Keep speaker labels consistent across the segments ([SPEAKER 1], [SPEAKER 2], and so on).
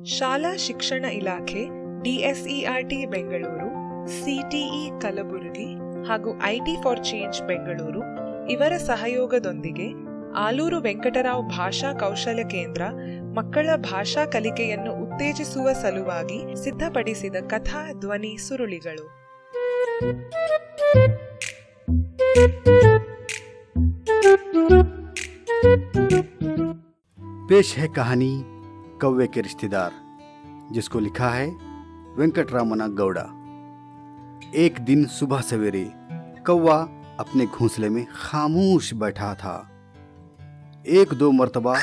[SPEAKER 1] ಶಾಲಾ ಶಿಕ್ಷಣ ಇಲಾಖೆ, DSERT ಬೆಂಗಳೂರು, CTE ಕಲಬುರಗಿ ಹಾಗೂ IT ಫಾರ್ ಚೇಂಜ್ ಬೆಂಗಳೂರು ಇವರ ಸಹಯೋಗದೊಂದಿಗೆ ಆಲೂರು ವೆಂಕಟರಾವ್ ಭಾಷಾ ಕೌಶಲ್ಯ ಕೇಂದ್ರ ಮಕ್ಕಳ ಭಾಷಾ ಕಲಿಕೆಯನ್ನು ಉತ್ತೇಜಿಸುವ ಸಲುವಾಗಿ ಸಿದ್ಧಪಡಿಸಿದ ಕಥಾ ಧ್ವನಿ ಸುರುಳಿಗಳು.
[SPEAKER 2] पेश है कहानी कौवे के रिश्तेदार, जिसको लिखा है वेंकटरामन गौड़ा। एक दिन सुबह सवेरे कौवा अपने घोंसले में खामोश बैठा था। एक दो मर्तबा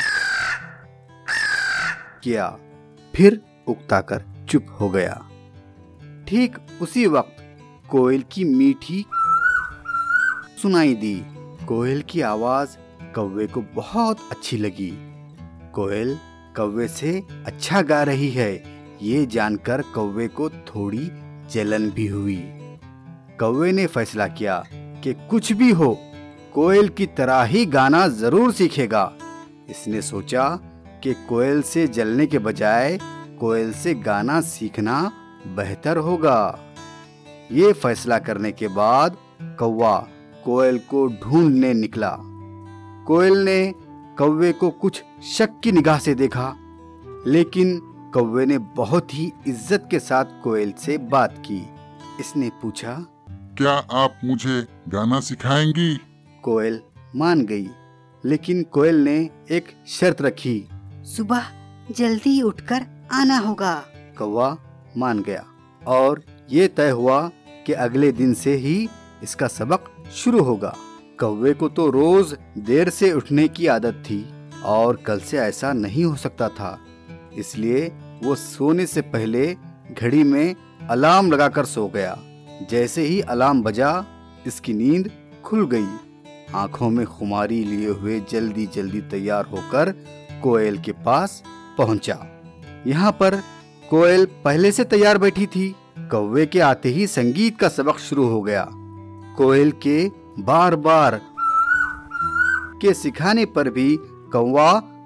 [SPEAKER 2] किया, फिर उकताकर चुप हो गया। ठीक उसी वक्त कोयल की मीठी सुनाई दी। कोयल की आवाज कौवे को बहुत अच्छी लगी। कोयल कौवे से अच्छा गा रही है, ये जानकर कौवे को थोड़ी जलन भी हुई। कौवे ने फैसला किया कि कुछ भी हो, कोयल की तरह ही गाना जरूर सीखेगा। इसने सोचा कि कोयल से जलने के बजाय कोयल से गाना सीखना बेहतर होगा। ये फैसला करने के बाद कौवा कोयल को ढूंढने निकला। कोयल ने कौवे को कुछ शक की निगाह से देखा, लेकिन कौवे ने बहुत ही इज्जत के साथ कोयल से बात की। इसने पूछा,
[SPEAKER 3] क्या आप मुझे गाना सिखाएंगी?
[SPEAKER 2] कोयल मान गई, लेकिन कोयल ने एक शर्त रखी।
[SPEAKER 4] सुबह जल्दी उठकर आना होगा।
[SPEAKER 2] कौवा मान गया और ये तय हुआ कि अगले दिन से ही इसका सबक शुरू होगा। कौवे को तो रोज देर से उठने की आदत थी और कल से ऐसा नहीं हो सकता था, इसलिए वो सोने से पहले घड़ी में अलार्म लगाकर सो गया। जैसे ही अलार्म बजा, इसकी नींद खुल गई। आंखों में खुमारी लिए हुए जल्दी जल्दी तैयार होकर कोयल के पास पहुंचा। यहाँ पर कोयल पहले से तैयार बैठी थी। कौवे के आते ही संगीत का सबक शुरू हो गया। कोयल के बार बार के सिखाने पर भी कौवा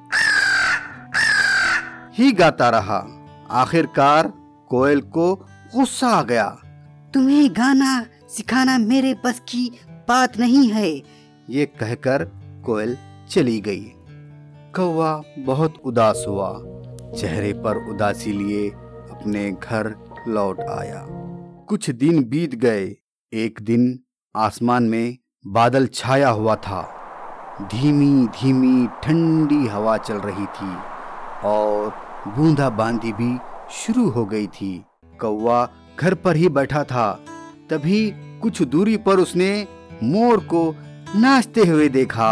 [SPEAKER 2] ही गाता रहा। आखिरकार कोयल को गुस्सा आ गया।
[SPEAKER 4] तुम्हें गाना सिखाना मेरे बस की बात नहीं है।
[SPEAKER 2] ये कहकर कोयल चली गई। कौवा बहुत उदास हुआ। चेहरे पर उदासी लिए अपने घर लौट आया। कुछ दिन बीत गए। एक दिन आसमान में बादल छाया हुआ था। धीमी धीमी ठंडी हवा चल रही थी और बूंदाबांदी भी शुरू हो गई थी। कौवा घर पर ही बैठा था। तभी कुछ दूरी पर उसने मोर को नाचते हुए देखा।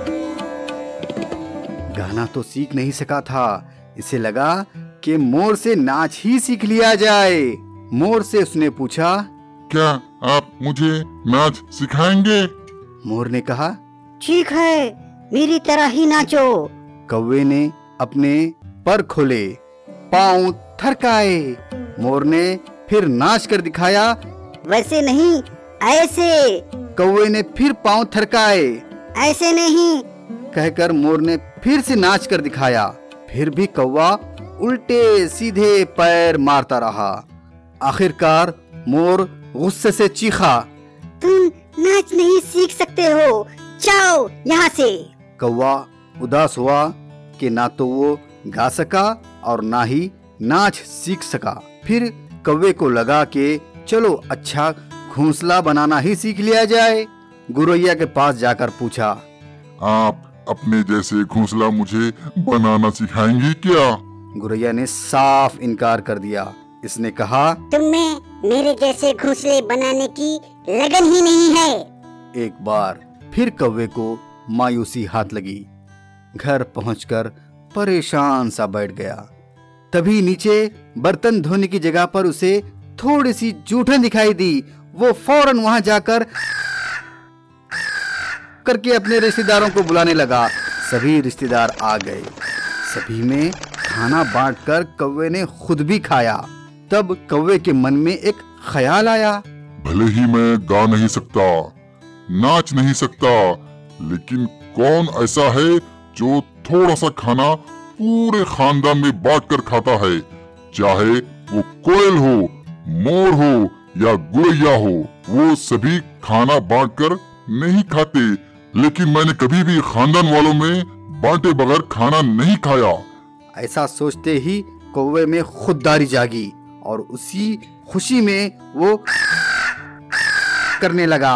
[SPEAKER 2] गाना तो सीख नहीं सका था। इसे लगा कि मोर से नाच ही सीख लिया जाए। मोर से उसने पूछा,
[SPEAKER 3] क्या आप मुझे नाच सिखाएंगे?
[SPEAKER 2] मोर ने कहा,
[SPEAKER 4] ठीक है, मेरी तरह ही नाचो।
[SPEAKER 2] कौवे ने अपने पर खोले, पांव थरकाए। मोर ने फिर नाच कर दिखाया।
[SPEAKER 4] वैसे नहीं, ऐसे।
[SPEAKER 2] कौवे ने फिर पांव थरकाए।
[SPEAKER 4] ऐसे नहीं,
[SPEAKER 2] कहकर मोर ने फिर से नाच कर दिखाया। फिर भी कौवा उल्टे सीधे पैर मारता रहा। आखिरकार मोर गुस्से से चीखा,
[SPEAKER 4] तुम नाच नहीं सीख सकते हो, जाओ यहाँ से।
[SPEAKER 2] कौवा उदास हुआ कि ना तो वो गा सका और ना ही नाच सीख सका। फिर कौवे को लगा कि चलो अच्छा घोंसला बनाना ही सीख लिया जाए। गुरैया के पास जाकर पूछा,
[SPEAKER 3] आप अपने जैसे घोंसला मुझे बनाना सिखाएंगी क्या?
[SPEAKER 2] गुरैया ने साफ इनकार कर दिया। इसने कहा,
[SPEAKER 4] तुममें मेरे जैसे घोंसले बनाने की लगन ही नहीं है।
[SPEAKER 2] एक बार फिर कौवे को मायूसी हाथ लगी। घर पहुंचकर परेशान सा बैठ गया। तभी नीचे बर्तन धोने की जगह पर उसे थोड़ी सी जूठन दिखाई दी। वो फौरन वहां जाकर करके अपने रिश्तेदारों को बुलाने लगा। सभी रिश्तेदार आ गए। सभी में खाना बांटकर कौवे ने खुद भी खाया। तब कौवे के मन में एक ख्याल आया,
[SPEAKER 3] भले ही मैं गा नहीं सकता, नाच नहीं सकता, लेकिन कौन ऐसा है जो थोड़ा सा खाना पूरे खानदान में बांट कर खाता है, चाहे वो कोयल हो, मोर हो या गुड़ैया हो। वो सभी खाना बांट कर नहीं खाते, लेकिन मैंने कभी भी खानदान वालों में बांटे बगैर खाना नहीं खाया।
[SPEAKER 2] ऐसा सोचते ही कौवे में खुददारी जागी और उसी खुशी में वो करने लगा।